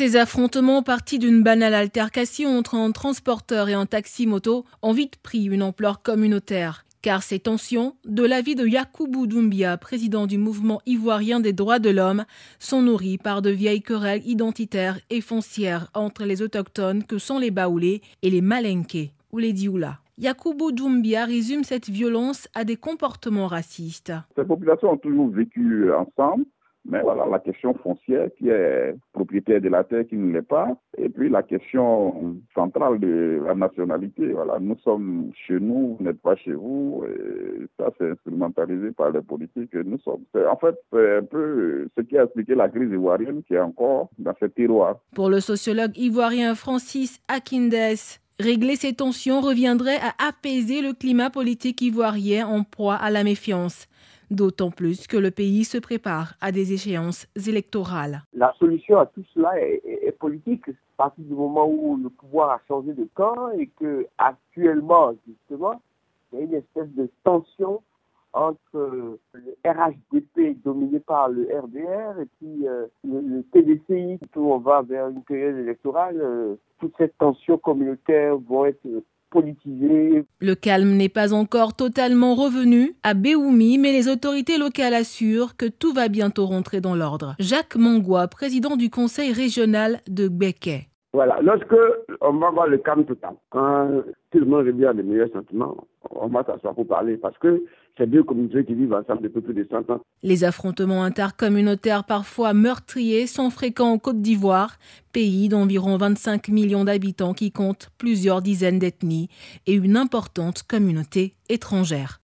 Ces affrontements partis d'une banale altercation entre un transporteur et un taxi-moto ont vite pris une ampleur communautaire. Car ces tensions, de l'avis de Yacoubou Doumbia, président du mouvement ivoirien des droits de l'homme, sont nourries par de vieilles querelles identitaires et foncières entre les autochtones que sont les Baoulés et les Malinké ou les Dioula. Yacoubou Doumbia résume cette violence à des comportements racistes. Ces populations ont toujours vécu ensemble. Mais voilà, la question foncière, qui est propriétaire de la terre, qui ne l'est pas. Et puis la question centrale de la nationalité. Voilà, nous sommes chez nous, vous n'êtes pas chez vous. Et ça, c'est instrumentalisé par les politiques. Nous sommes. En fait, c'est un peu ce qui a expliqué la crise ivoirienne qui est encore dans ce tiroir. Pour le sociologue ivoirien Francis Akindes, régler ces tensions reviendrait à apaiser le climat politique ivoirien en proie à la méfiance. D'autant plus que le pays se prépare à des échéances électorales. La solution à tout cela est politique. À partir du moment où le pouvoir a changé de camp et que actuellement, justement, il y a une espèce de tension entre le RHDP dominé par le RDR et puis le TDCI, où on va vers une période électorale. Toute cette tension communautaire va être politisé. Le calme n'est pas encore totalement revenu à Béoumi, mais les autorités locales assurent que tout va bientôt rentrer dans l'ordre. Jacques Mangwa, président du conseil régional de Béké. Voilà, lorsque on va voir le calme total, quand tout le monde revient à de meilleurs sentiments, on va s'asseoir pour parler parce que c'est deux communautés qui vivent ensemble depuis plus de 100 ans. Les affrontements intercommunautaires parfois meurtriers sont fréquents en Côte d'Ivoire, pays d'environ 25 millions d'habitants qui compte plusieurs dizaines d'ethnies et une importante communauté étrangère.